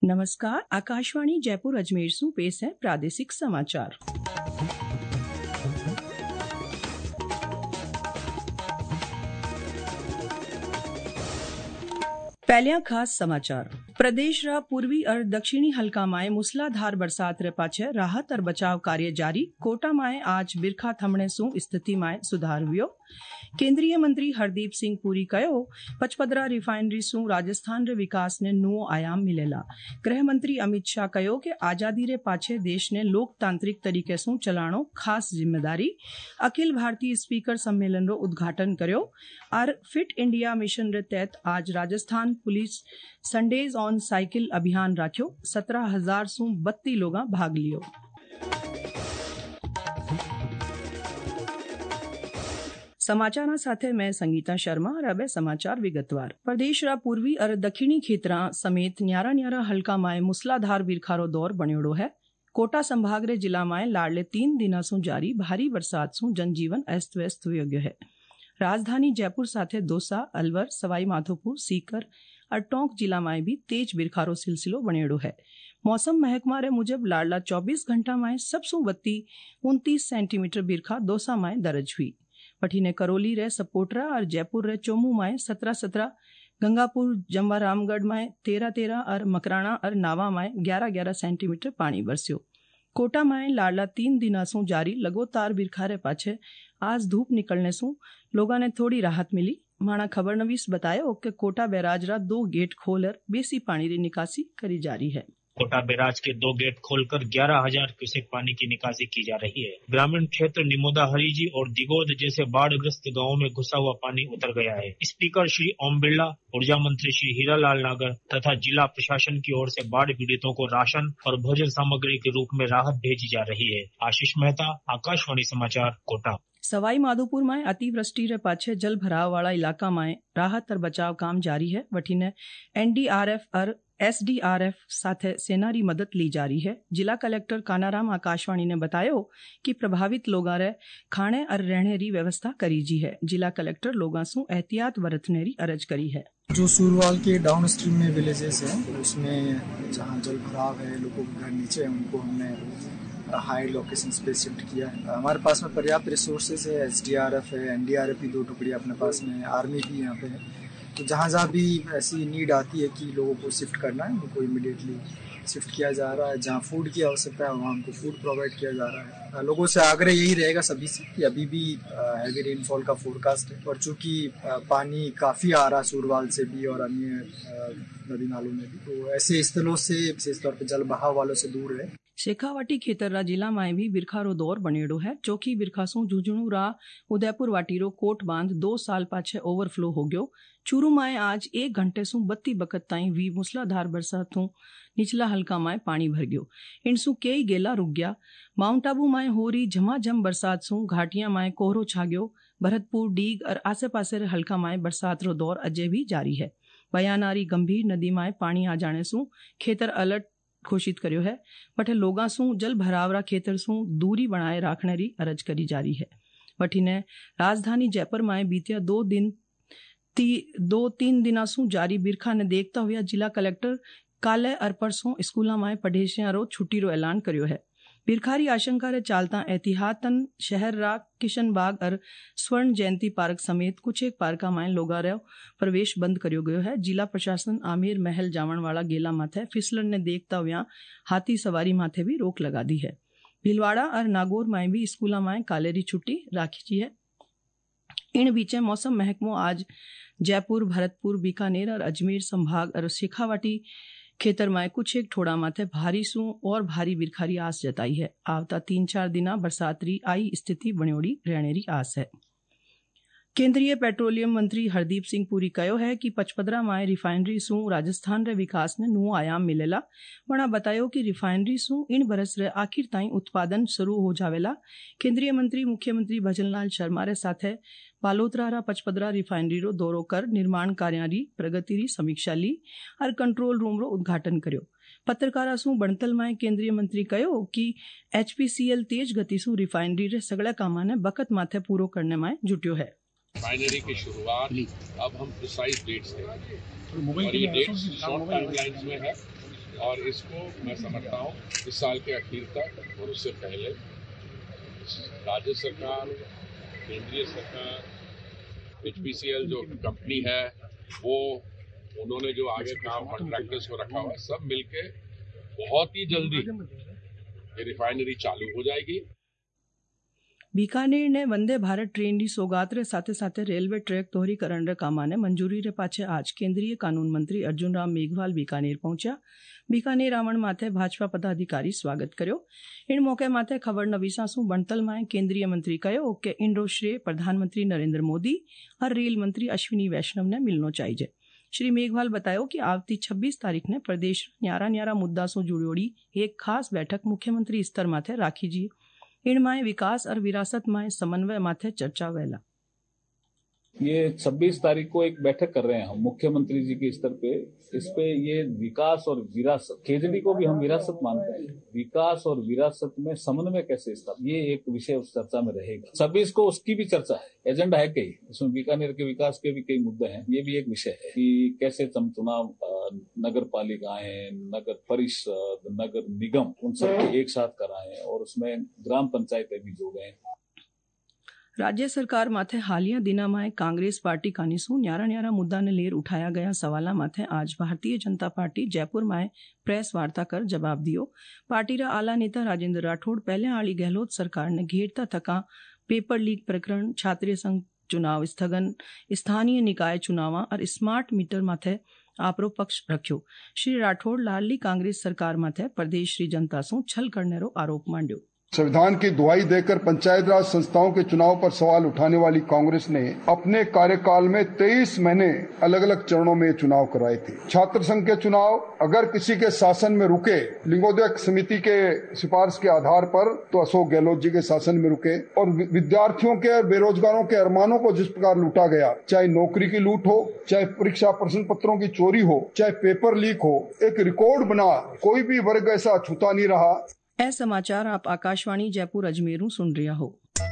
नमस्कार, आकाशवाणी जयपुर अजमेर से पेश है प्रादेशिक समाचार। पहलियां खास समाचार। प्रदेश रा पूर्वी और दक्षिणी हल्का माए मूसलाधार बरसात रे पाछे राहत और बचाव कार्य जारी। कोटा माए आज बिरखा थमणे सु स्थिति माए सुधार हुयो। केंद्रीय मंत्री हरदीप सिंह पुरी कहो, पचपदरा रिफाइनरी सु राजस्थान रे विकास ने नवो आयाम मिलेला। गृह मंत्री अमित शाह कहो कि आजादी रे पाछे देश ने लोकतांत्रिक तरीके सु चलाणो खास जिम्मेदारी। अखिल भारतीय स्पीकर सम्मेलन रो उद्घाटन कर्यो और फिट इंडिया मिशन रे तहत आज Rajasthan police Sundays on cycle अभियान राख्यो। 17,000 सु 32 लोगा भाग लियो। समाचार साथे मैं संगीता शर्मा और अब समाचार विगतवार। प्रदेश रा पूर्वी और दक्षिणी क्षेत्रा समेत न्यारा हल्का माए मूसलाधार बिरखारो दौर बण्योड़ो है। कोटा संभाग रे जिला माए लाडले 3 दिना सु जारी भारी बरसात सु जनजीवन अस्त व्यस्त हो गयो है। राजधानी जयपुर साथे दौसा, अलवर, सवाई माधोपुर, सीकर और टोंक जिला माए भी तेज बिरखारो सिलसिलो बण्योड़ो है। मौसम महकमा रे मुजब लाडला 24 घंटा माए सबसु वत्ती 29 सेंटीमीटर बिरखा दौसा माए दर्ज हुई। पठीने करौली रे सपोटरा और जयपुर रे चोमू माए 17-17, गंगापुर जम्वा रामगढ़ माए 13-13 और मकराना और नावा माए 11-11 सेंटीमीटर पानी बरस्यो। कोटा माए लाडला 3 दिना सु जारी लगातार बिरखारे पाछे आज धूप निकलने सु लोगा ने थोड़ी राहत मिली। माणा खबरनवीस बतायो कि कोटा बैराज रा 2 गेट खोलकर बेसी पानी री निकासी करी जारी है। कोटा बैराज के 2 गेट खोलकर 11,000 क्यूसेक पानी की निकासी की जा रही है। ग्रामीण क्षेत्र निमोदा, हरीजी और दिगोद जैसे बाढ़ग्रस्त गांवों में घुसा हुआ पानी उतर गया है। स्पीकर श्री ओम बिरला, ऊर्जा मंत्री श्री हीरालाल नागर तथा जिला प्रशासन की ओर से बाढ़ पीड़ितों को राशन और भोजन सामग्री के रूप में राहत भेजी जा रही है। आशीष मेहता, आकाशवाणी समाचार, कोटा। सवाई माधोपुर में अतिवृष्टि रे पाछे जल भराव वाला इलाका में राहत और बचाव काम जारी है। वठीने एनडीआरएफ और एसडीआरएफ साथे सेना री मदद ली जा रही है। जिला कलेक्टर कानाराम आकाशवाणी ने बतायो कि प्रभावित लोगा रे खाने और रहने री व्यवस्था करी जी है। जिला कलेक्टर लोगा सु एहतियात बरतने री अर्ज करी है। जो सूरवाल के डाउन स्ट्रीम में विलेजेस हैं उसमें जहाँ जल भराव है, लोगों के घर नीचे है, उनको हमने हाई लोकेशंस पे शिफ्ट किया है। हमारे पास में पर्याप्त रिसोर्सेज है। एसडीआरएफ है, एनडीआरएफ की 2 टुकड़ी अपने पास में है, आर्मी भी यहाँ पे है। तो जहाँ भी ऐसी नीड आती है कि लोगों को शिफ्ट करना है, उनको इमीडिएटली शिफ्ट किया जा रहा है। जहाँ फूड की आवश्यकता है वहाँ उनको फूड प्रोवाइड किया जा रहा है। लोगों से आग्रह यही रहेगा सभी से कि अभी भी हैवी रेनफॉल का फोरकास्ट है और चूंकि पानी काफ़ी आ रहा है सूरवाल से भी और अन्य नदी नालों में भी, तो ऐसे स्थलों से विशेष तौर पर जल बहाव वालों से दूर रहे। शेखावाटी खेतरा जिला में भी बिरखारो दौर बनेड़ो है। चौकी बिरखासू झुंझुनू रा उदयपुर वाटीरो कोट बांध 2 साल पाछे ओवरफ्लो हो गयो। चूरू माए आज 1 घंटे सु 32 बकत ताई वी मूसलाधार बरसात हूं निचला हल्का माए पानी भर गयो। इनसु कई गेला रुक गया। माउंट आबू माए हो रही झमाझम बरसात सु घाटिया माए कोहरो छा गयो। भरतपुर, डीग और आसे पासे हल्का माए बरसात रो दौर अजय भी जारी है। बयानारी गंभीर नदी माए पानी आ जाने सु खेतर अलर्ट घोषित कर्यो है। वठे लोगा सु जल भरावरा खेतर सु दूरी बनाए राखने री अर्ज करी जारी है। वठीने राजधानी जयपुर माए बीतिया 2-3 दिना सु जारी बिरखा ने देखता हुआ जिला कलेक्टर काले और परसों स्कूला माए पढ़ेसिया रो छुट्टी रो ऐलान कर्यो है। बिरखारी आशंका रे चालता एहतियातन शहर रा किशन बाग और स्वर्ण जयंती पार्क समेत कुछ एक पार्का माए लोगा रो प्रवेश बंद कर्यो गयो है। जिला प्रशासन आमेर महल जावण वाला गेला माथे फिसलन ने देखता हुआ हाथी सवारी माथे भी रोक लगा दी है। भीलवाड़ा और नागौर माए भी स्कूला माए कालेरी छुट्टी राखी है। इन बीचे मौसम महकमो आज जयपुर, भरतपुर, बीकानेर और अजमेर संभाग और शेखावाटी खेतर माए कुछ एक ठोड़ा माथे भारी सु और भारी बिरखारी आस जताई है। आवता 3-4 दिना बरसात री आई स्थिति बण्योड़ी रहने री आस है। केंद्रीय पेट्रोलियम मंत्री हरदीप सिंह पुरी कहो है कि पचपदरा माए रिफाइनरी सु राजस्थान रे विकास ने नवो आयाम मिलेला। वणा बतायो कि रिफाइनरी सु इन बरस रे आखिर ताई उत्पादन शुरू हो जावेला। केंद्रीय मंत्री मुख्यमंत्री भजनलाल शर्मा रे साथे बालोतरा रा पचपदरा रिफाइनरी रो दौरो कर निर्माण कार्यां री प्रगति री समीक्षा ली और कंट्रोल रूम रो उद्घाटन कर्यो। पत्रकारा सु बणतल माए केंद्रीय मंत्री कहो कि एचपीसीएल तेज गति सु रिफाइनरी रे सगळा कामा ने बकत माथे पूरो करने माए जुट्यो है। रिफाइनरी की शुरुआत अब हम प्रिसाइज डेट्स हैं और ये डेट्स शॉर्ट टाइमलाइंस में है। और इसको मैं समझता हूँ इस साल के आखिर तक और उससे पहले राज्य सरकार, केंद्रीय सरकार, HPCL जो कंपनी है वो उन्होंने जो आगे काम कॉन्ट्रैक्टर्स को रखा हुआ है, सब मिलके बहुत ही जल्दी ये रिफाइनरी चालू हो जाएगी। बीकानेर ने वंदे भारत ट्रेन री सौगात रे साथे साथे रेलवे ट्रैक दोहरीकरण रे कामा ने मंजूरी रे पाछे आज केंद्रीय कानून मंत्री अर्जुन राम मेघवाल बीकानेर पहुंचा। बीकानेर आवण माथे भाजपा पदाधिकारी स्वागत कर्यो। इन मौके माथे खबर नवीसासु बणतल में केंद्रीय मंत्री कहो कि इंडो श्रेय प्रधानमंत्री नरेंद्र मोदी और रेल मंत्री अश्विनी वैष्णव ने मिलनो चाहिए। श्री मेघवाल बतायो कि आवती 26 तारीख ने प्रदेश न्यारा न्यारा मुद्दा से जुड़ोड़ी एक खास बैठक मुख्यमंत्री स्तर माथे राखी जी। इन माय विकास और विरासत माय समन्वय माथे चर्चा वेला। ये 26 तारीख को एक बैठक कर रहे हैं हम मुख्यमंत्री जी के स्तर पे। इस पे ये विकास और विरासत, खेजड़ी को भी हम विरासत मानते हैं, विकास और विरासत में समन्वय कैसे स्थापित, ये एक विषय उस चर्चा में रहेगा। 26 को उसकी भी चर्चा है, एजेंडा है कई, इसमें बीकानेर के विकास के भी कई मुद्दे हैं। ये भी एक विषय है कि कैसे चुनाव नगर पालिकाएं, नगर परिषद, नगर निगम उन सबके एक साथ कराएं और उसमें ग्राम पंचायतें भी जोड़ें। राज्य सरकार माथे हालिया दिना में कांग्रेस पार्टी कानीसू न्यारा न्यारा मुद्दा ने लेर उठाया गया सवाला माथे आज भारतीय जनता पार्टी जयपुर में प्रेस वार्ता कर जवाब दियो। पार्टी रा आला नेता राजेंद्र राठौड़ पहले आली गहलोत सरकार ने घेरता थका पेपर लीक प्रकरण, छात्रीय संघ चुनाव स्थगन, स्थानीय निकाय चुनाव और स्मार्ट मीटर माथे आपरो पक्ष रख्यो। श्री राठौड़ लाडली कांग्रेस सरकार माथे प्रदेश श्री जनता सु छल करने रो आरोप मांड्यो। संविधान की दुहाई देकर पंचायत राज संस्थाओं के चुनाव पर सवाल उठाने वाली कांग्रेस ने अपने कार्यकाल में 23 महीने अलग अलग चरणों में चुनाव कराए थे। छात्र संघ के चुनाव अगर किसी के शासन में रुके, लिंगोदय समिति के सिफारिश के आधार पर, तो अशोक गहलोत जी के शासन में रुके। और विद्यार्थियों के और बेरोजगारों के अरमानों को जिस प्रकार लूटा गया, चाहे नौकरी की लूट हो, चाहे परीक्षा प्रश्न पत्रों की चोरी हो, चाहे पेपर लीक हो, एक रिकॉर्ड बना, कोई भी वर्ग ऐसा छूता नहीं रहा। ए समाचार आप आकाशवाणी जयपुर अजमेरू सुन रहा हो।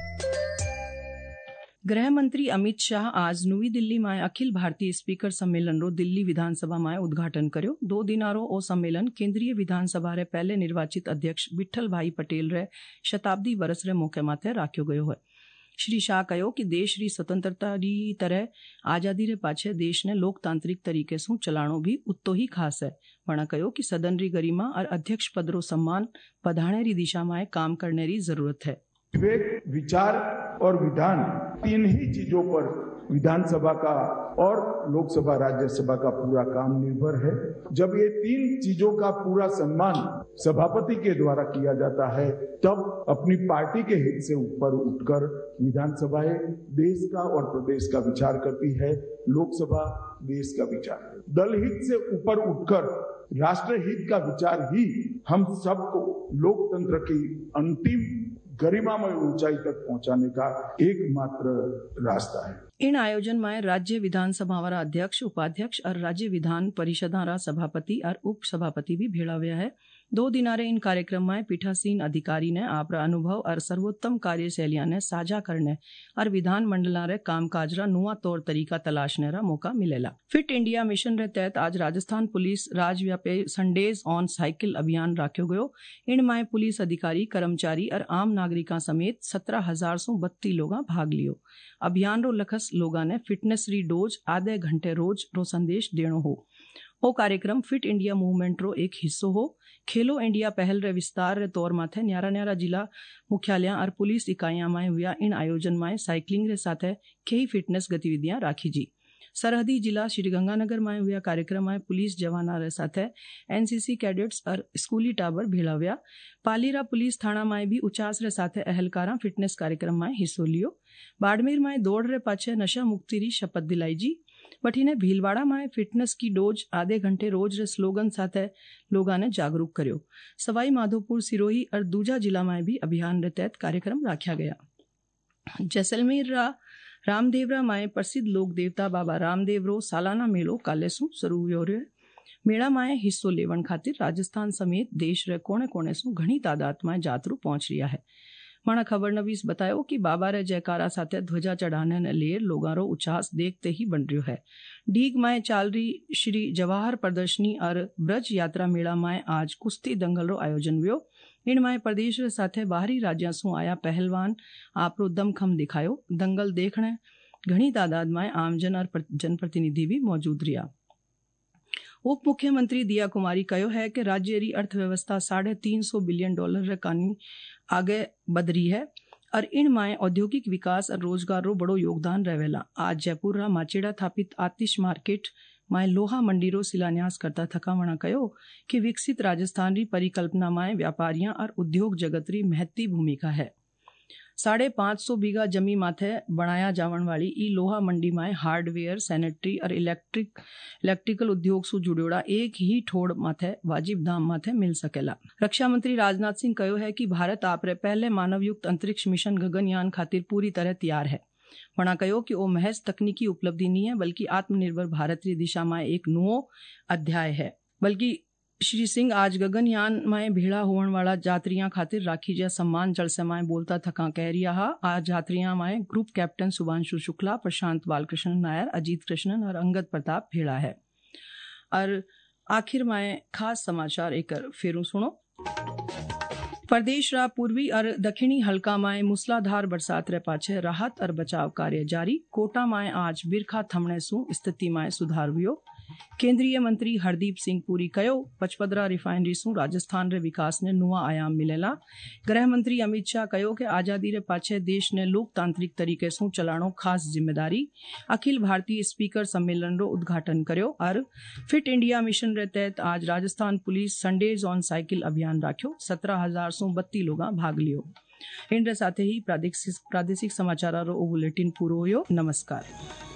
गृह मंत्री अमित शाह आज नवी दिल्ली में अखिल भारतीय स्पीकर सम्मेलन रो दिल्ली विधानसभा में उद्घाटन कर्यो। 2 दिनारो ओ सम्मेलन केंद्रीय विधानसभा रे पहले निर्वाचित अध्यक्ष विठल भाई पटेल रे शताब्दी वर्ष रे मौके माथे राख्यो गयो है। श्री शाह कहो कि देश री स्वतंत्रता री तरह आजादी रे पाछे देश ने लोकतांत्रिक तरीके से चलाणो भी उतो ही खास है। वणा कहो कि सदन री गरिमा और अध्यक्ष पद रो सम्मान बढ़ाने री दिशा में काम करने री जरूरत है। विवेक, विचार और विधान, तीन ही चीजों पर विधानसभा का और लोकसभा राज्यसभा का पूरा काम निर्भर है। जब ये तीन चीजों का पूरा सम्मान सभापति के द्वारा किया जाता है, तब अपनी पार्टी के हित से ऊपर उठकर विधानसभाएं देश का और प्रदेश का विचार करती है, लोकसभा देश का विचार। दल हित से ऊपर उठकर राष्ट्र हित का विचार ही हम सबको लोकतंत्र की अंतिम गरिमामय ऊंचाई तक पहुंचाने का एकमात्र रास्ता है। इन आयोजन में राज्य विधानसभा अध्यक्ष, उपाध्यक्ष और राज्य विधान परिषदा सभापति और उप सभापति भी भेड़ा हुआ है। 2 दिनारे इन कार्यक्रम में पीठासीन अधिकारी ने आपरा अनुभव और सर्वोत्तम कार्यशैलियां ने साझा करने और विधान मंडला रे कामकाज रा नुआ तौर तरीका तलाशने रा मौका मिलेला। फिट इंडिया मिशन रे तहत आज राजस्थान पुलिस राज्यव्यापी संडेज ऑन साइकिल अभियान राख्यो गयो। इन में पुलिस अधिकारी, कर्मचारी और आम नागरिका समेत 17,000 से 32 लोग भाग लियो। अभियान रो लक्ष्य लोगा ने फिटनेस री डोज आधे घंटे रोज रो संदेश देनो हो। ओ कार्यक्रम फिट इंडिया मूवमेंट रो एक हिस्सो हो। खेलो इंडिया पहल रे विस्तार रे तौर माथे न्यारा न्यारा जिला मुख्यालय और पुलिस इकाइयां में हुआ इन आयोजन में साइकिलिंग रे साथे कई फिटनेस गतिविधियां राखी जी। सरहदी जिला श्रीगंगानगर में हुआ कार्यक्रम में पुलिस जवाना रे साथे एनसीसी कैडेट्स और स्कूली टाबर भेड़ा हुआ। पालीरा पुलिस थाना में भी 50 रे साथे अहलकारा फिटनेस कार्यक्रम में हिस्सो लियो। बाड़मेर में दौड़ रे पाछे नशा मुक्ति री शपथ दिलाई जी। बठीने भीलवाड़ा में फिटनेस की डोज आधे घंटे रोज रे स्लोगन साथे लोगा ने जागरूक कर्यो। सवाई माधोपुर, सिरोही और दूजा जिला में भी अभियान रे तहत कार्यक्रम राख्या गया। जैसलमेर रामदेवरा में प्रसिद्ध लोक देवता बाबा रामदेव रो सालाना मेलो काले सु शुरू हुयो रे। मेला में हिस्सो लेवन खातिर राजस्थान समेत देश रे कोने कोने सु घणी तादाद में जातरू पहुंच रिया है। माणा खबर नवीस बतायो कि बाबा रे जयकारा साथे ध्वजा चढ़ाने ने लिए लोगां रो उच्छास देखते ही बन रह्यो है। डीग माए चाल रही श्री जवाहर प्रदर्शनी और ब्रज यात्रा मेला माए आज कुश्ती दंगल रो आयोजन हुयो। इन माए प्रदेश रे साथे बाहरी राज्यां सु आया पहलवान आपरो दमखम दिखायो। दंगल देखने घणी तादाद में आमजन और जनप्रतिनिधि भी मौजूद रहा। उप मुख्यमंत्री दिया कुमारी कहो है कि राज्य री अर्थव्यवस्था $350 बिलियन रे कानी आगे बढ़ रही है और इन माए औद्योगिक विकास और रोजगार रो बड़ो योगदान रहेला। आज जयपुर रा माचेड़ा स्थापित आतिश मार्केट माए लोहा मंडी रो शिलान्यास करता थकावणा कहो कि विकसित राजस्थान री परिकल्पना माए व्यापारियां और उद्योग जगत री महत्ती भूमिका है। 550 बीघा जमी माथे बनाया जावन वाली ई लोहा मंडी माए हार्डवेयर, सैनिटरी और इलेक्ट्रिकल उद्योग से जुड़ोड़ा एक ही ठोड़ माथे वाजिब दाम माथे मिल सकेला। रक्षा मंत्री राजनाथ सिंह कहो है कि भारत आपरे पहले मानवयुक्त अंतरिक्ष मिशन गगनयान खातिर पूरी तरह तैयार है। वणा कहो कि वो महज तकनीकी उपलब्धि नहीं है बल्कि आत्मनिर्भर भारत की दिशा में एक नवो अध्याय है। बल्कि श्री सिंह आज गगनयान में भीड़ा होने वाला यात्रियों खातिर राखी जा सम्मान जलसे में बोलता थका कह रिया हा। आज यात्रियों में ग्रुप कैप्टन शुभांशु शुक्ला, प्रशांत बालकृष्ण नायर, अजीत कृष्णन और अंगद प्रताप भीड़ा है। और आखिर में खास समाचार एक फेरू सुनो। प्रदेश रा पूर्वी और दक्षिणी हल्का में मूसलाधार बरसात रे पाछे राहत और बचाव कार्य जारी। कोटा में आज बिरखा थमने सु स्थिति में सुधार हुयो। केंद्रीय मंत्री हरदीप सिंह पुरी कहो पचपदरा रिफाइनरी सु राजस्थान रे विकास ने नुआ आयाम मिलेला। गृह मंत्री अमित शाह कहो कि आजादी रे पाछे देश ने लोकतांत्रिक तरीके सु चलाणो खास जिम्मेदारी। अखिल भारतीय स्पीकर सम्मेलन रो उद्घाटन कर्यो और फिट इंडिया मिशन रे तहत आज Rajasthan police Sundays on cycle अभियान राख्यो। 17,032 लोग भाग लियो। इन साथे ही प्रादेशिक समाचार रो बुलेटिन पूरो होयो। नमस्कार।